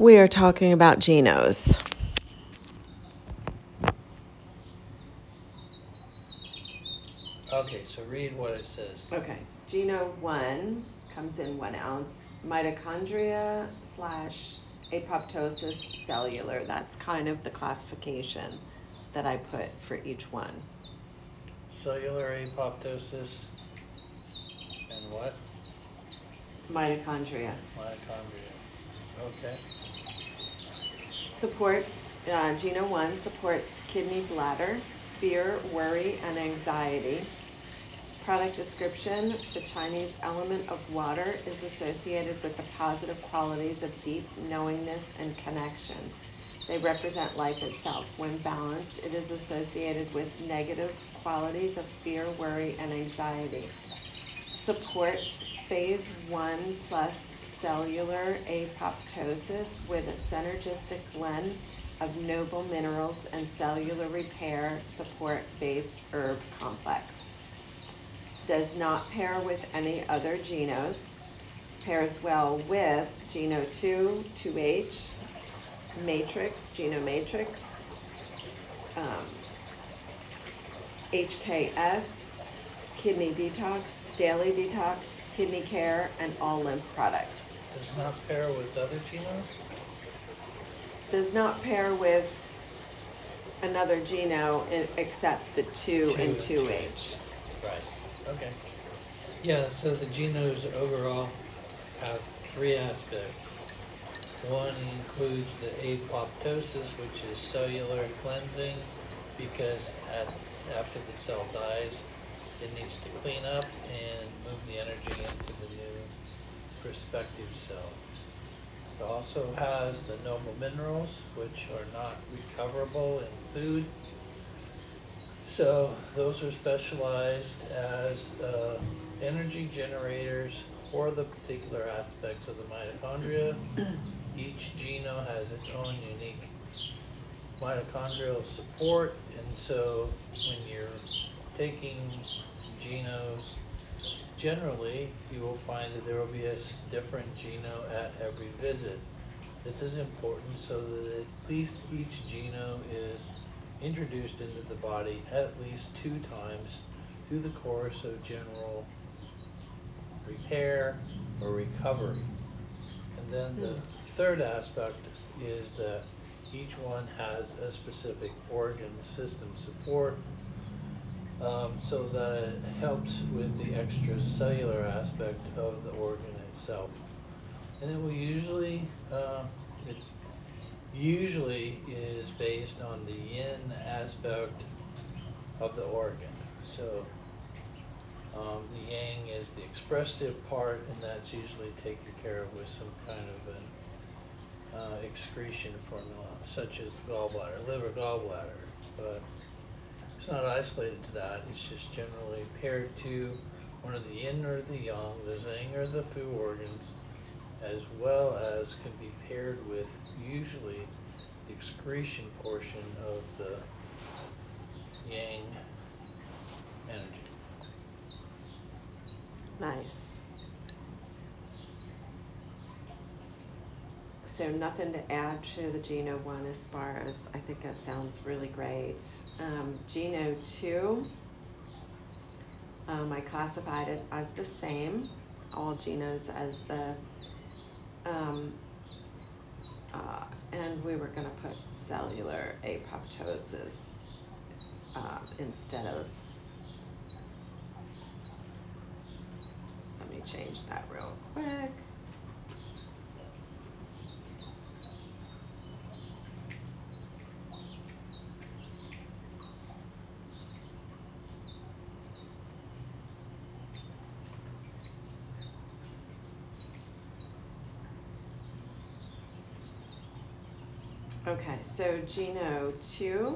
We are talking about genos. Okay, so read what it says. Okay, geno 1 comes in 1 ounce. Mitochondria / apoptosis cellular. That's kind of the classification that I put for each one. Cellular apoptosis and what? Mitochondria. Mitochondria. Okay. Supports, geno 1 supports kidney, bladder, fear, worry, and anxiety. Product description: the Chinese element of water is associated with the positive qualities of deep knowingness and connection. They represent life itself. When balanced, it is associated with negative qualities of fear, worry, and anxiety. Supports phase 1 plus cellular apoptosis with a synergistic blend of noble minerals and cellular repair support-based herb complex. Does not pair with any other genos. Pairs well with Geno 2, 2H, Matrix, Geno Matrix, HKS, Kidney Detox, Daily Detox, Kidney Care, and all lymph products. Does not pair with other genos? Does not pair with another geno except the 2 and 2H. Right. Okay. Yeah, so the genos overall have 3 aspects. One includes the apoptosis, which is cellular cleansing, because after the cell dies, it needs to clean up and move the energy into the new prospective cell. It also has the noble minerals, which are not recoverable in food. So those are specialized as energy generators for the particular aspects of the mitochondria. Each geno has its own unique mitochondrial support, and so when you're taking genos, generally you will find that there will be a different geno at every visit. This is important so that at least each geno is introduced into the body at least 2 times through the course of general repair or recovery. And then the third aspect is that each one has a specific organ system support, so that it helps with the extracellular aspect of the organ itself. And it will usually is based on the yin aspect of the organ. So the yang is the expressive part, and that's usually taken care of with some kind of an excretion formula, such as gallbladder, liver, gallbladder. But it's not isolated to that. It's just generally paired to one of the yin or the yang, the zheng or the fu organs, as well as can be paired with usually the excretion portion of the yang energy. Nice. So nothing to add to the Geno 1 as far as, I think that sounds really great. Geno 2, I classified it as the same, all genos as the, and we were going to put cellular apoptosis instead of, so let me change that real quick. Okay, so Geno 2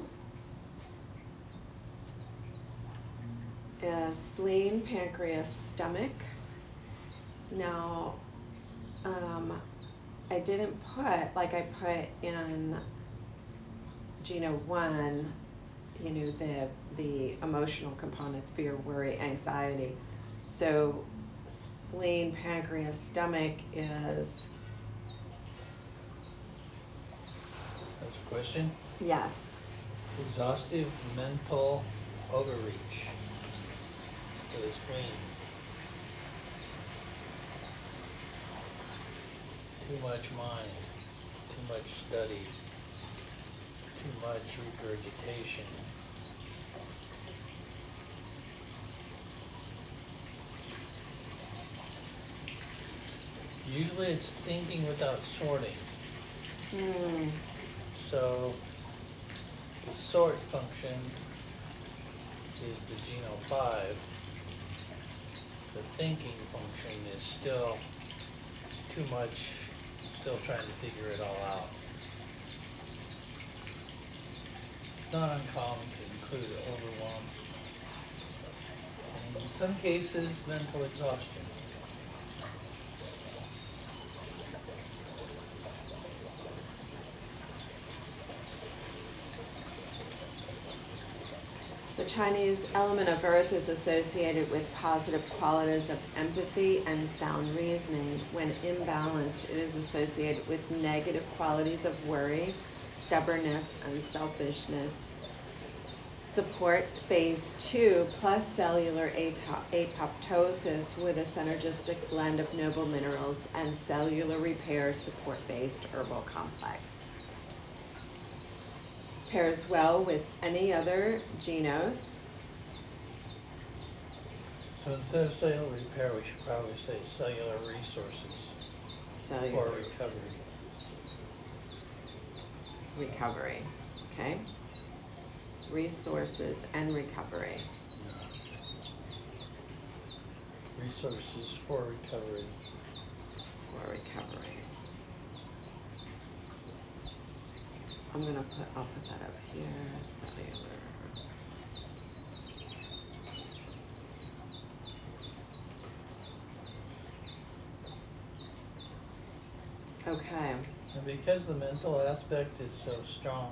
is spleen, pancreas, stomach. Now, I didn't put, like I put in Geno 1, you know, the emotional components, fear, worry, anxiety. So spleen, pancreas, stomach is Question? Yes. Exhaustive mental overreach for the spleen. Too much mind, too much study, too much regurgitation. Usually it's thinking without sorting. So the sort function is the Geno 5. The thinking function is still too much, still trying to figure it all out. It's not uncommon to include overwhelm, and in some cases, mental exhaustion. The Chinese element of earth is associated with positive qualities of empathy and sound reasoning. When imbalanced, it is associated with negative qualities of worry, stubbornness, and selfishness. Supports phase 2 plus cellular apoptosis with a synergistic blend of noble minerals and cellular repair support-based herbal complex. Pairs well with any other genos. So instead of cellular repair, we should probably say cellular resources for recovery. Recovery, okay? Resources and recovery. Resources for recovery. For recovery. I'll put that up here, cellular. Okay. And because the mental aspect is so strong,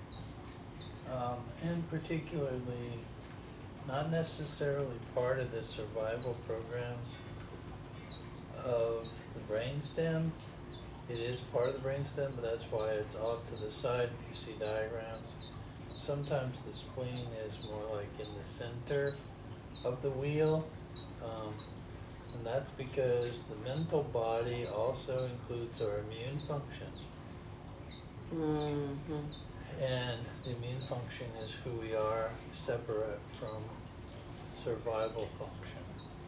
and particularly not necessarily part of the survival programs of the brainstem, it is part of the brainstem, but that's why it's off to the side if you see diagrams. Sometimes the spleen is more like in the center of the wheel, and that's because the mental body also includes our immune function. And the immune function is who we are, separate from survival function.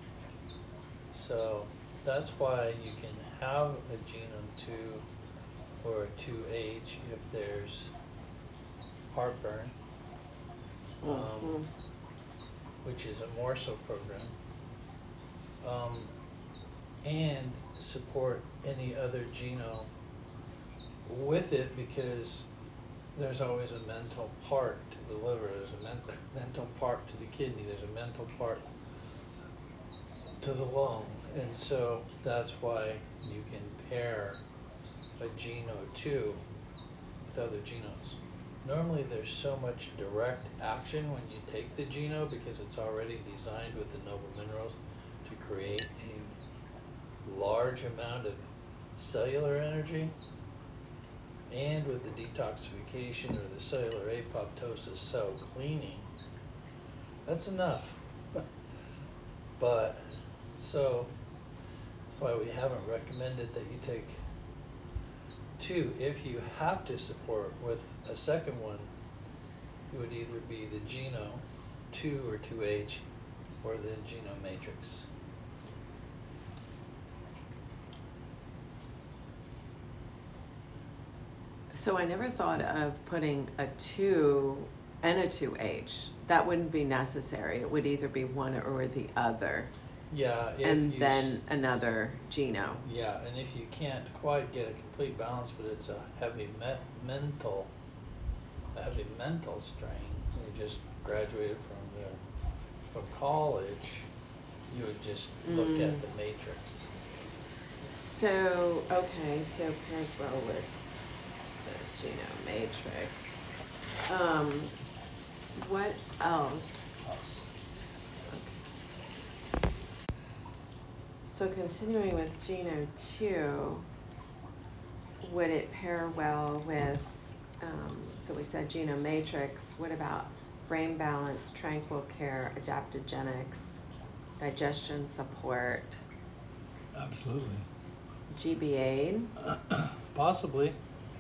So that's why you can have a genome 2 or a 2H if there's heartburn, which is a morsel program, and support any other genome with it, because there's always a mental part to the liver, there's a mental part to the kidney, there's a mental part to the lung, and so that's why you can pair a Geno 2 with other genomes. Normally there's so much direct action when you take the Geno because it's already designed with the noble minerals to create a large amount of cellular energy, and with the detoxification or the cellular apoptosis cell cleaning, that's enough. But so why we haven't recommended that you take 2. If you have to support with a second one, it would either be the Geno 2 or 2H or the Geno Matrix. So I never thought of putting a 2 and a 2H. That wouldn't be necessary. It would either be one or the other. Yeah. And then another Geno. Yeah, and if you can't quite get a complete balance, but it's a heavy mental strain, you just graduated from college, you would just look at the matrix. So, okay, so pairs well with the Geno Matrix. What else? Okay. So continuing with Geno 2, would it pair well with So we said Genomatrix. What about brain balance, tranquil care, adaptogenics, digestion support, Absolutely. GBA? Possibly.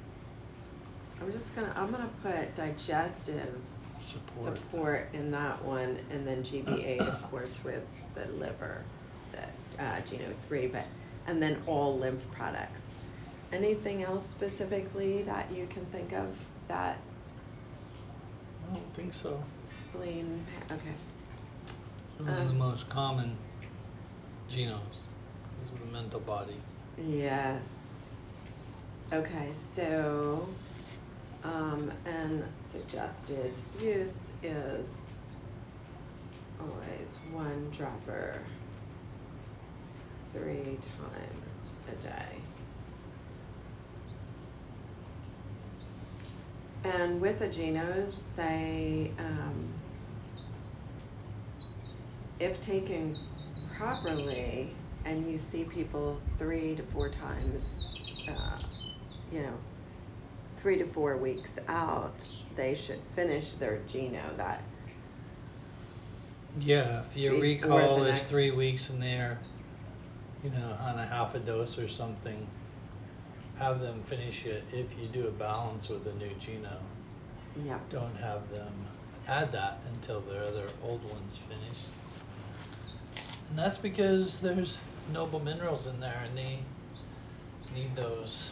I'm gonna put digestive support in that one, and then GBA, of course, with the liver, the Geno 3, and then all lymph products. Anything else specifically that you can think of that? I don't think so. Spleen, okay. One of the most common genomes is the mental body. Yes. Okay, so, and suggested use is always 1 dropper 3 times a day. And with the genos, they, if taken properly, and you see people 3 to 4 times, 3 to 4 weeks out, they should finish their geno. That. Yeah, if your recall is 3 weeks in there, on a half a dose or something, have them finish it if you do a balance with a new geno. Yeah. Don't have them add that until their other old one's finished. And that's because there's noble minerals in there, and they need those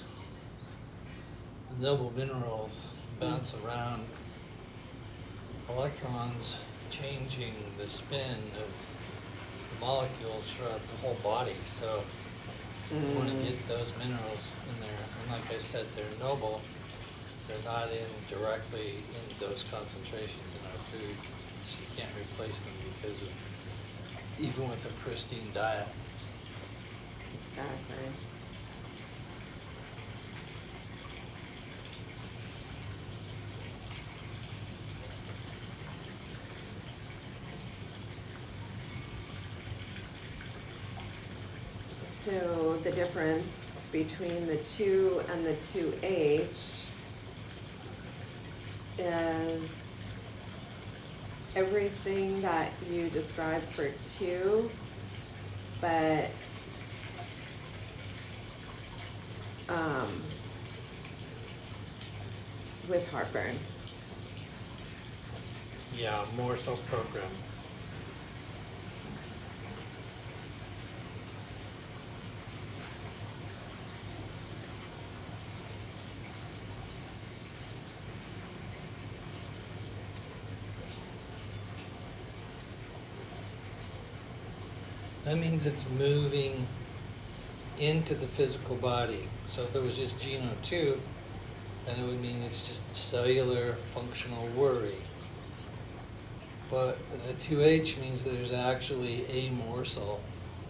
noble minerals bounce around electrons, changing the spin of the molecules throughout the whole body. So you want to get those minerals in there. And like I said, they're noble. They're not directly in those concentrations in our food, so you can't replace them because of, even with a pristine diet. Exactly. So the difference between the 2 and the 2H is everything that you described for 2, but with heartburn. Yeah, more so program. That means it's moving into the physical body. So if it was just Geno 2, then it would mean it's just cellular functional worry. But the 2H means there's actually a morsel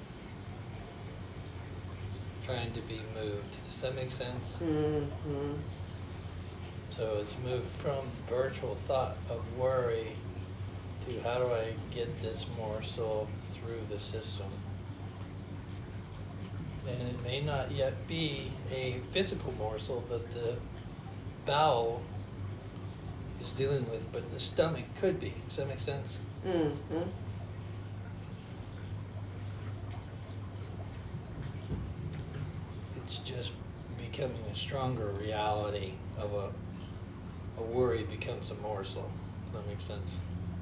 trying to be moved. Does that make sense? Mm-hmm. So it's moved from virtual thought of worry to how do I get this morsel through the system. And it may not yet be a physical morsel that the bowel is dealing with, but the stomach could be. Does that make sense? Mm-hmm. It's just becoming a stronger reality of a worry becomes a morsel. Does that make sense?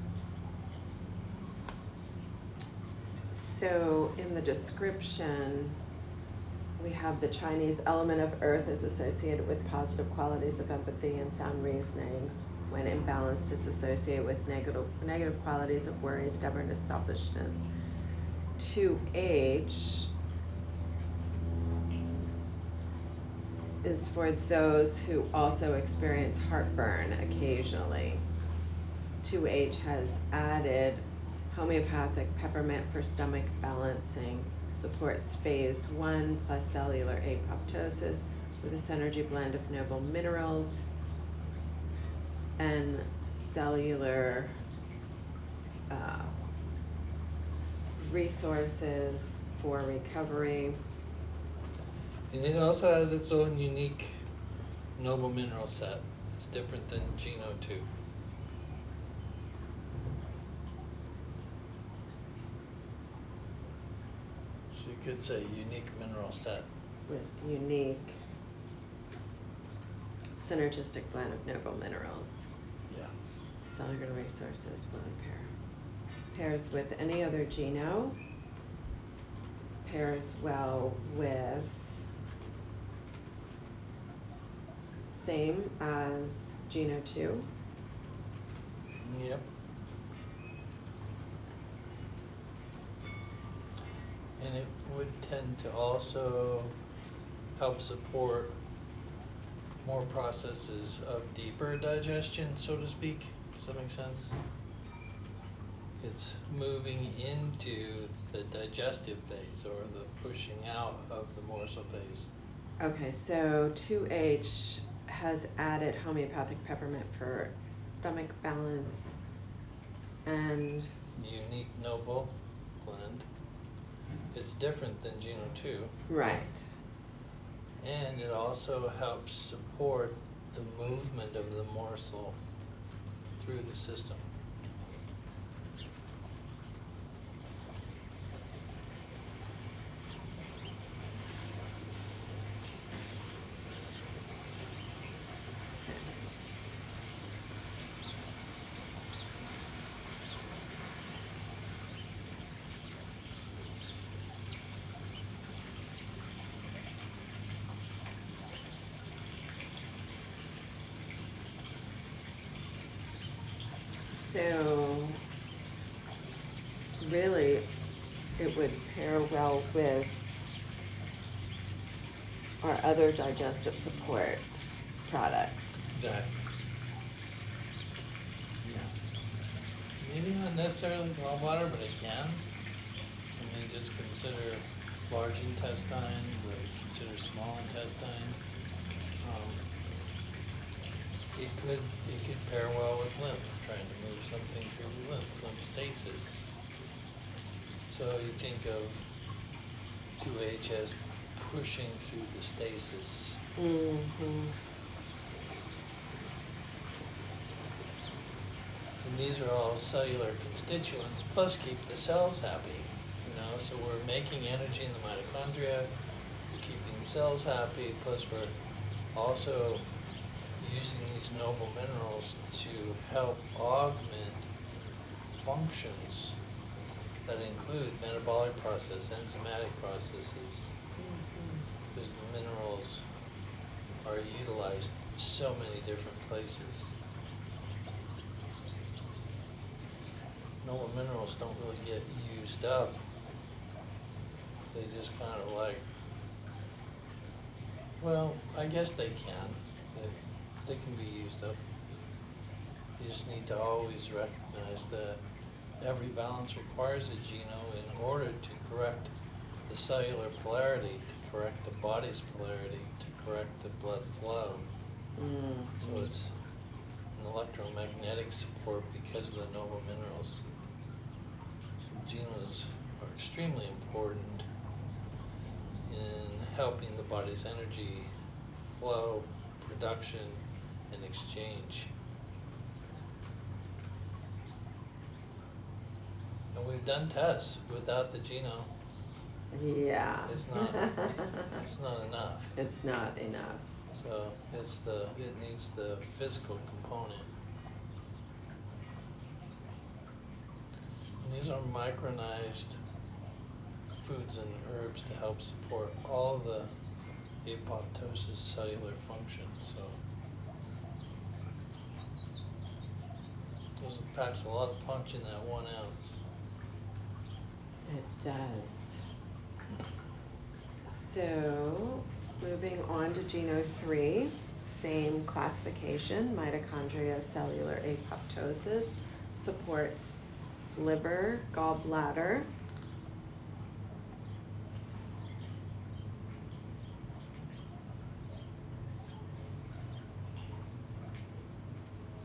So in the description, we have the Chinese element of earth is associated with positive qualities of empathy and sound reasoning. When imbalanced, it's associated with negative qualities of worry, stubbornness, selfishness. 2H is for those who also experience heartburn occasionally. 2H has added homeopathic peppermint for stomach balancing, supports phase 1 plus cellular apoptosis with a synergy blend of noble minerals and cellular resources for recovery. And it also has its own unique noble mineral set. It's different than Geno 2. So you could say unique mineral set. With unique synergistic blend of noble minerals. Yeah. Cellular resources will impair. Pairs with any other Geno. Pairs well with same as Geno 2. Yep. And it would tend to also help support more processes of deeper digestion, so to speak. Does that make sense? It's moving into the digestive phase or the pushing out of the morsel phase. Okay, so 2H has added homeopathic peppermint for stomach balance and Unique noble blend. It's different than Geno 2. right. And it also helps support the movement of the morsel through the system. So really it would pair well with our other digestive support products. Exactly. Yeah. Maybe not necessarily gallbladder, but it can. I mean, just consider large intestine, but consider small intestine. Um, it could pair well with lymph, trying to move something through the lymph stasis. So you think of 2H as pushing through the stasis. Mm-hmm. And these are all cellular constituents, plus keep the cells happy. So we're making energy in the mitochondria, keeping the cells happy, plus we're also using these noble minerals to help augment functions that include metabolic process, enzymatic processes, because the minerals are utilized so many different places. Noble minerals don't really get used up. They just kind of well, I guess they can. They can be used up. You just need to always recognize that every balance requires a Geno in order to correct the cellular polarity, to correct the body's polarity, to correct the blood flow. Mm-hmm. So it's an electromagnetic support because of the noble minerals. Genos are extremely important in helping the body's energy flow, production, and exchange. And we've done tests without the Geno. Yeah. It's not enough. It's not enough. So it needs the physical component. And these are micronized foods and herbs to help support all the apoptosis cellular function. So those packs a lot of punch in that 1 ounce. It does. So, moving on to Geno 3, same classification, mitochondria cellular apoptosis, supports liver, gallbladder.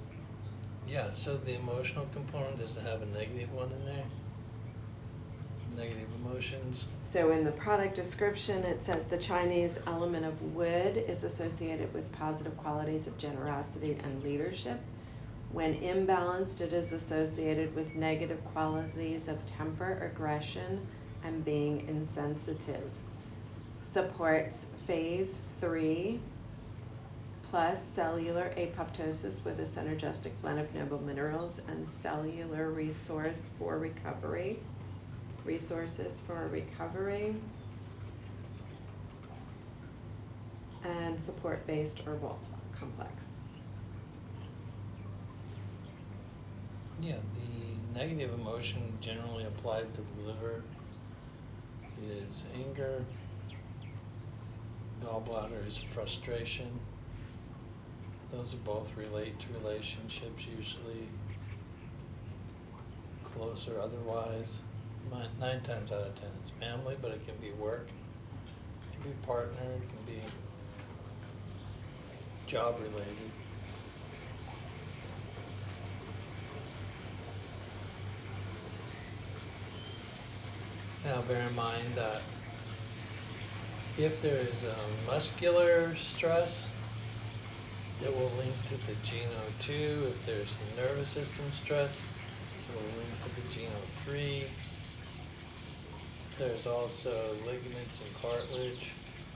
Yeah, so the emotional component, does it have a negative one in there? negative emotions. So in the product description, it says the Chinese element of wood is associated with positive qualities of generosity and leadership. When imbalanced, it is associated with negative qualities of temper, aggression, and being insensitive. Supports phase 3 plus cellular apoptosis with a synergistic blend of noble minerals and cellular resources for recovery, and support-based herbal complex. Yeah, the negative emotion generally applied to the liver is anger. Gallbladder is frustration. Those are both relate to relationships, usually close or otherwise. 9 times out of 10 it's family, but it can be work, it can be partner, it can be job related. Now bear in mind that if there is a muscular stress, it will link to the GNO2. If there's a nervous system stress, it will link to the GNO3. There's also ligaments and cartilage.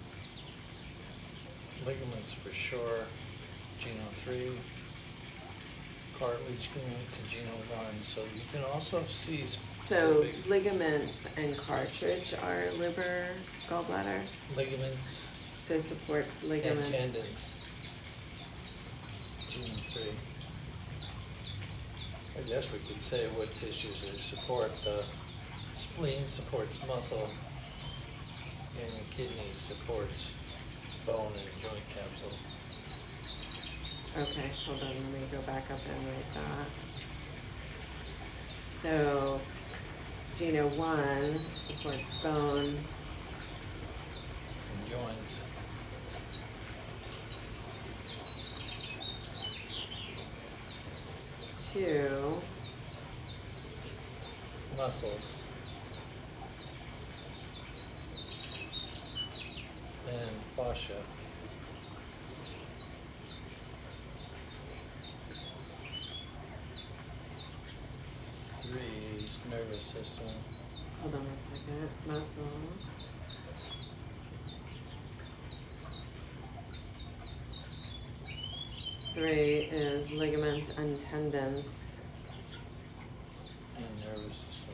Ligaments for sure, GNO3. Cartilage can link to GNO1. So you can also see specific... So ligaments and cartilage are liver, gallbladder? Ligaments. So supports ligaments. And tendons. GNO3. I guess we could say what tissues they support. The spleen supports muscle, and the kidney supports bone and joint capsules. Okay, hold on, let me go back up and write that. So, GNO1 supports bone. And joints. Two. Muscles. And fascia. Three is nervous system. Hold on 1 second. Muscle. Three is ligaments and tendons. And nervous system.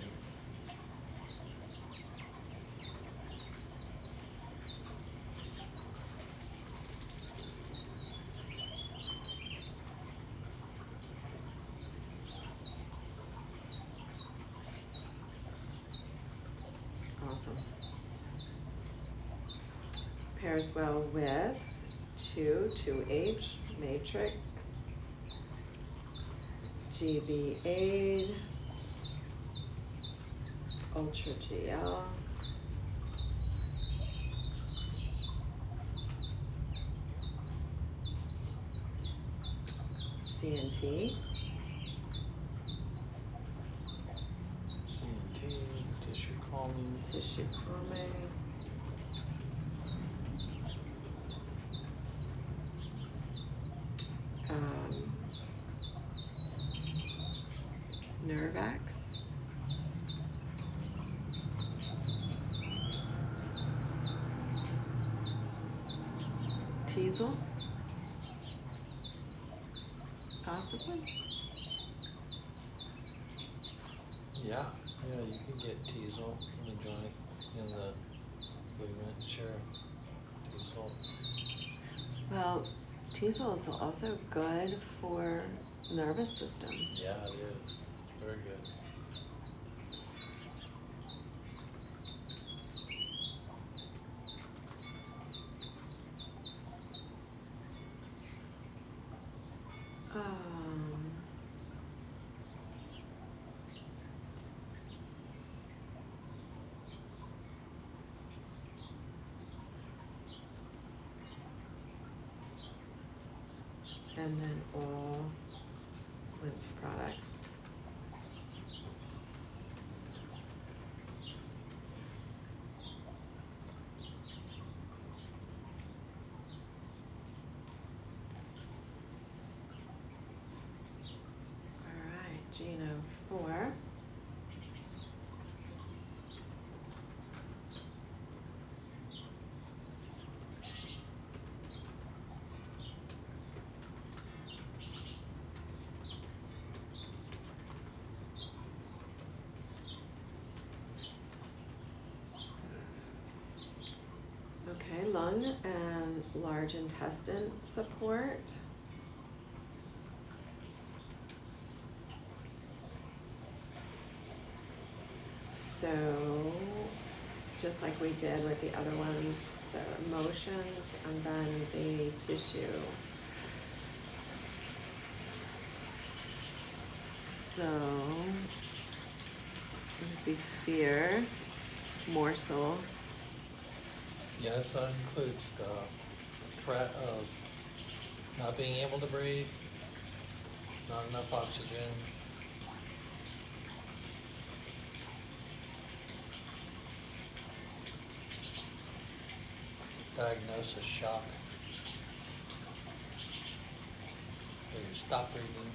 Awesome. Pairs well with 2H matrix, GB aid, Ultra GL, CNT, tissue calming. Tissue calming. Nervax. Teasel. Possibly. Yeah, you can get teasel in the joint, in the ligament, sure. Teasel. Well, teasel is also good for nervous system. Yeah, it is. It's very good. And then all lymph products. Geno 4. Okay, lung and large intestine support. So, just like we did with the other ones, the emotions and then the tissue. So, it would be fear, morsel. Yes, that includes the threat of not being able to breathe, not enough oxygen, diagnosis shock, or you stop breathing.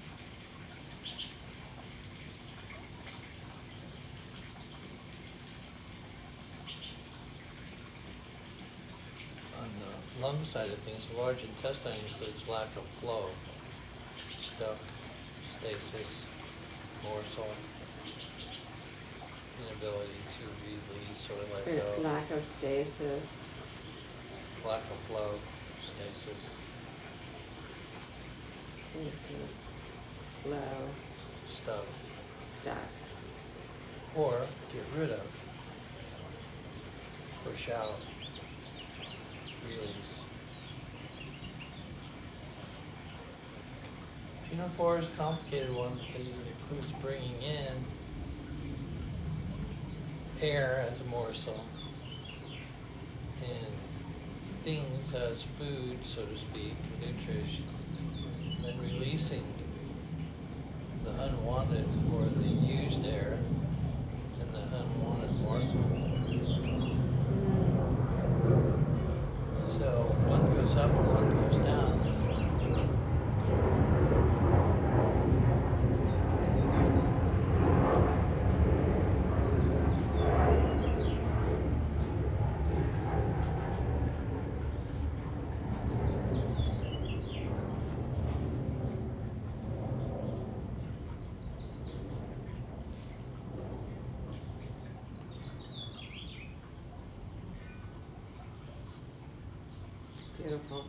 On the lung side of things, the large intestine includes lack of flow, stuck, stasis, morsel, inability to release or let go, Lack of stasis. lack of flow, stasis, Stasis. Flow. stuck, Stuck. or get rid of, push out, release. Geno 4 is a complicated one because it includes bringing in air as a morsel and things as food, so to speak, nutrition, and then releasing the unwanted or the used air and the unwanted morsel. So one goes up and one goes down. Beautiful.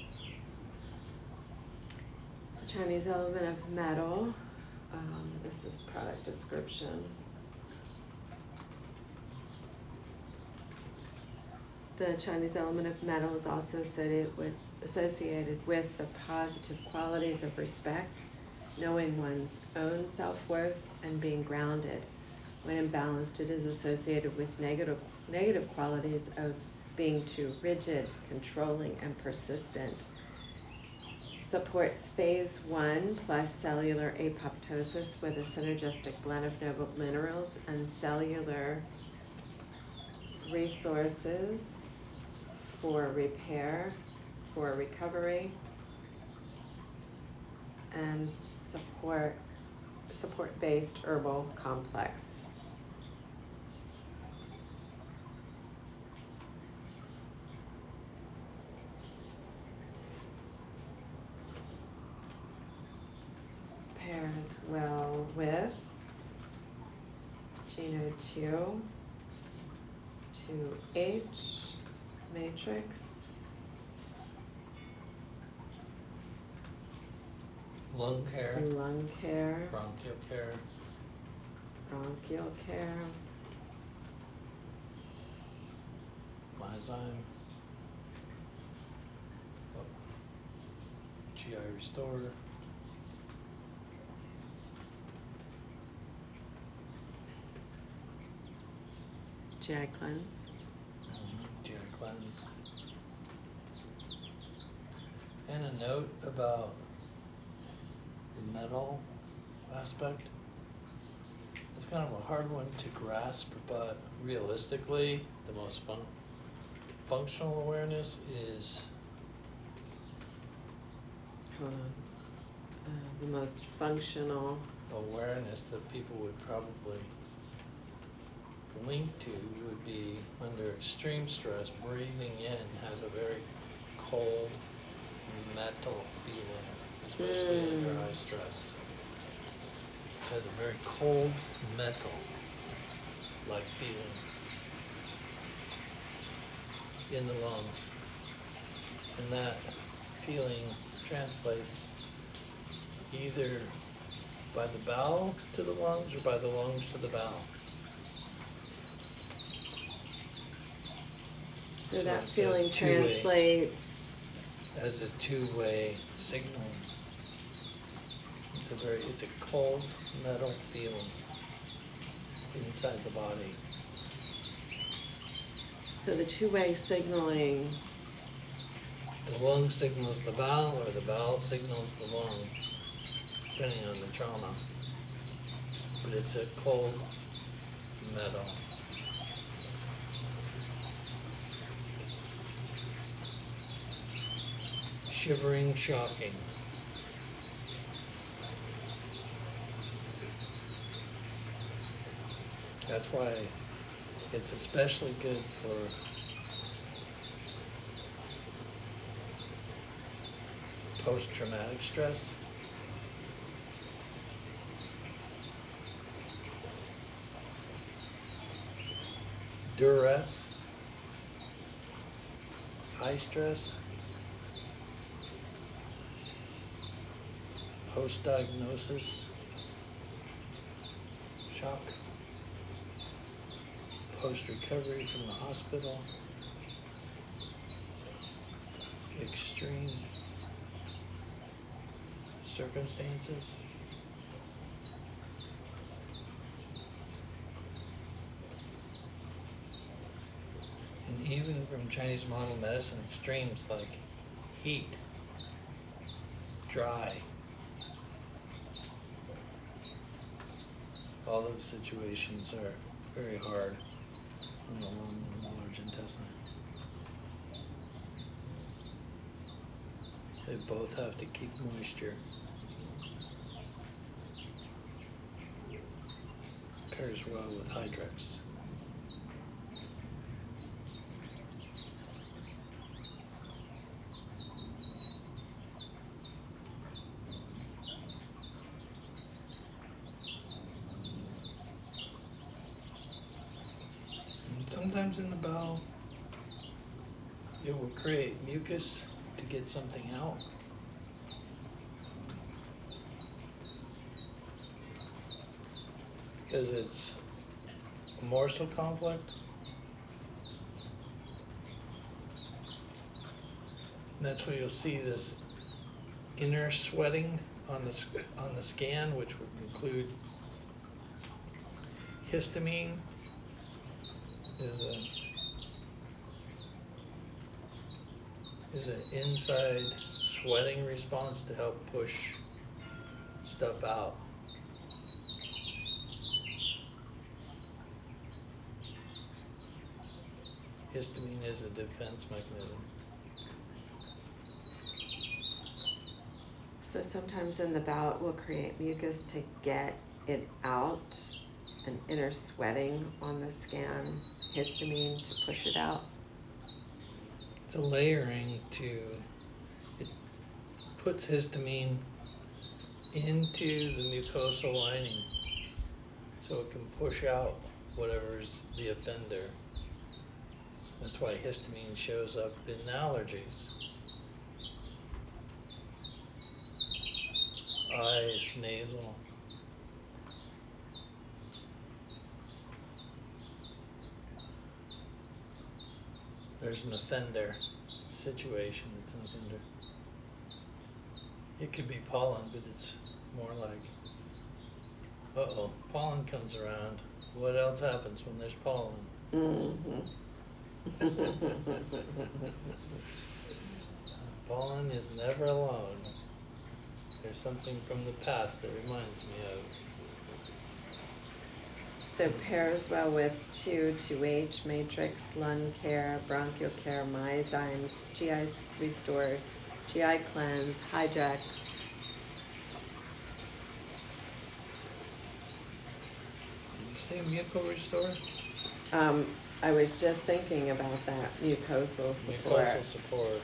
The Chinese element of metal. This is product description. The Chinese element of metal is also associated with the positive qualities of respect, knowing one's own self-worth, and being grounded. When imbalanced, it is associated with negative qualities of being too rigid, controlling, and persistent. Supports phase 1 plus cellular apoptosis with a synergistic blend of noble minerals and cellular resources for repair, for recovery, and support-based herbal complex. Pairs well with Geno 2, 2H matrix, Lung care, bronchial care, Myzyme, GI Restore, GI cleanse. GI cleanse. And a note about the metal aspect. It's kind of a hard one to grasp, but realistically, the most functional awareness is Hold on. The most functional awareness that people would probably link to would be under extreme stress, breathing in has a very cold, metal feeling, especially under high stress. It has a very cold, metal-like feeling in the lungs. And that feeling translates either by the bowel to the lungs or by the lungs to the bowel. So that feeling translates as a two-way signal. It's a cold metal feeling inside the body. So the two-way signaling. The lung signals the bowel, or the bowel signals the lung, depending on the trauma. But it's a cold metal. Shivering, shocking. That's why it's especially good for post-traumatic stress. Duress, high stress, post-diagnosis shock, post-recovery from the hospital, extreme circumstances. And even from Chinese model medicine extremes like heat, dry, all those situations are very hard on the lung and the large intestine. They both have to keep moisture. Pairs well with Hydrex. And sometimes in the bowel, it will create mucus to get something out. Because it's a morsel conflict. And that's where you'll see this inner sweating on the scan, which would include histamine is an inside sweating response to help push stuff out. Histamine is a defense mechanism. So sometimes in the bowel it will create mucus to get it out, an inner sweating on the scan, histamine to push it out. It's a layering it puts histamine into the mucosal lining so it can push out whatever's the offender. That's why histamine shows up in allergies. Eyes, nasal. There's an offender situation. It's an offender. It could be pollen, but it's more like, uh-oh, pollen comes around. What else happens when there's pollen? Mm-hmm. Pollen is never alone. There's something from the past that reminds me of. So pairs well with 2,2H, Matrix, Lung Care, Bronchial Care, Myozymes, GI Restored, GI Cleanse, Hydrex. say mucal restore? I was just thinking about that, mucosal support. Mucosal support.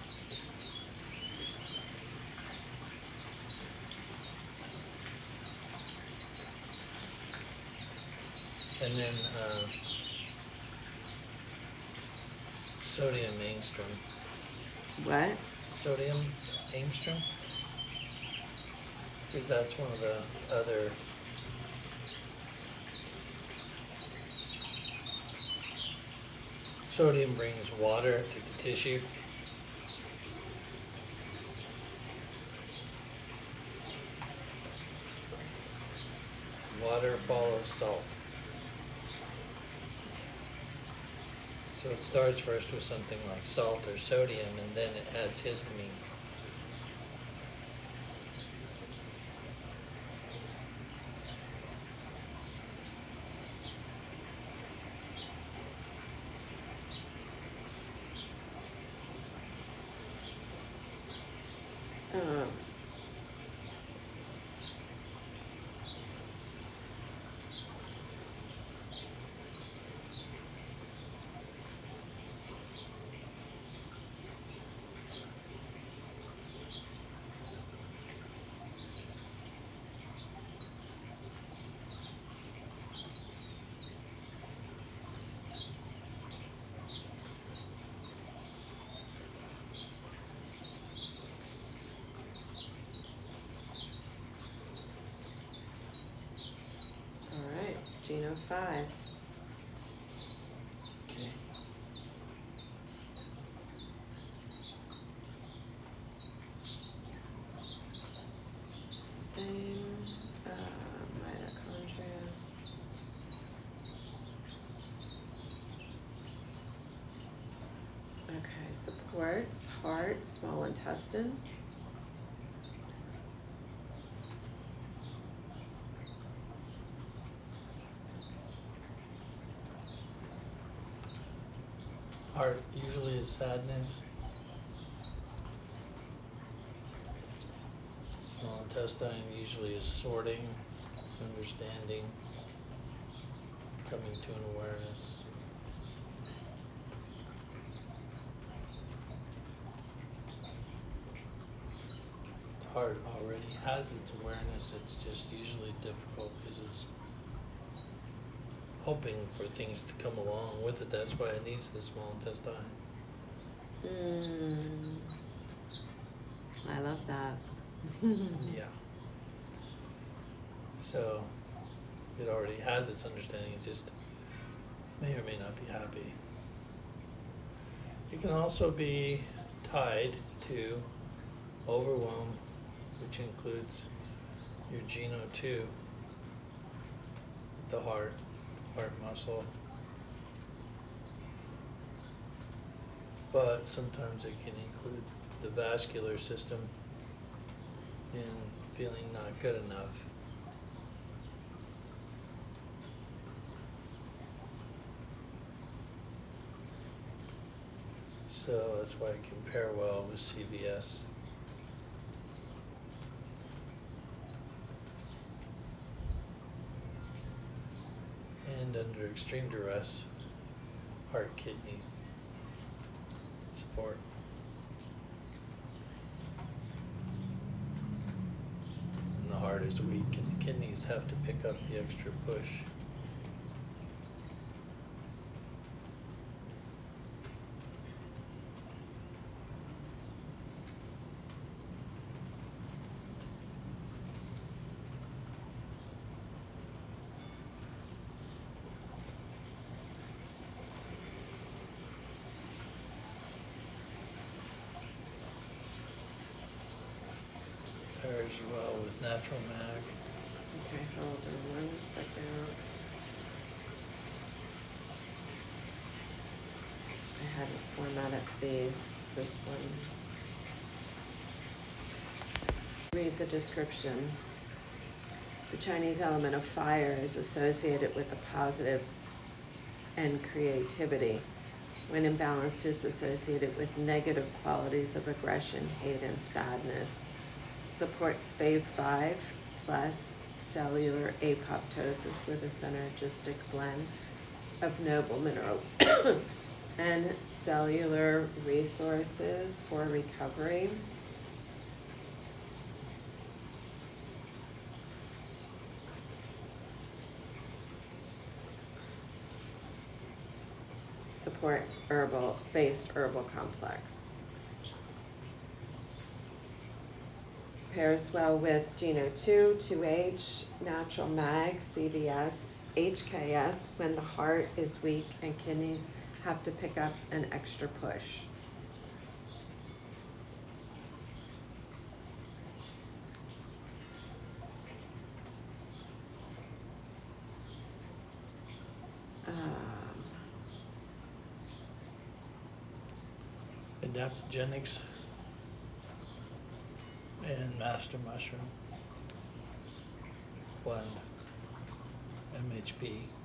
And then sodium angstrom. What? Sodium angstrom? Because that's one of the other sodium brings water to the tissue. Water follows salt. So it starts first with something like salt or sodium, and then it adds histamine. Um, all right, Geno 5. Okay. Same mitochondria. Okay, supports heart, small intestine. Heart usually is sadness. Small intestine usually is sorting, understanding, coming to an awareness. The heart already has its awareness, it's just usually difficult because it's hoping for things to come along with it. That's why it needs the small intestine. I love that. Yeah. So it already has its understanding, it just may or may not be happy. It can also be tied to overwhelm, which includes your Geno 2, the heart muscle. But sometimes it can include the vascular system and feeling not good enough. So that's why it can pair well with CVS. And under extreme duress, heart kidney support. And the heart is weak and the kidneys have to pick up the extra push. Pairs well with natural mag. Okay, hold on 1 second. I hadn't formatted this one. Read the description. The Chinese element of fire is associated with the positive and creativity. When imbalanced, it's associated with negative qualities of aggression, hate, and sadness. Supports SPAVE 5 plus cellular apoptosis with a synergistic blend of noble minerals and cellular resources for recovery. Support based herbal complex. Pairs well with Geno 2, 2H, Natural Mag, CVS, HKS when the heart is weak and kidneys have to pick up an extra push. Adaptogenics and Master Mushroom blend, MHP.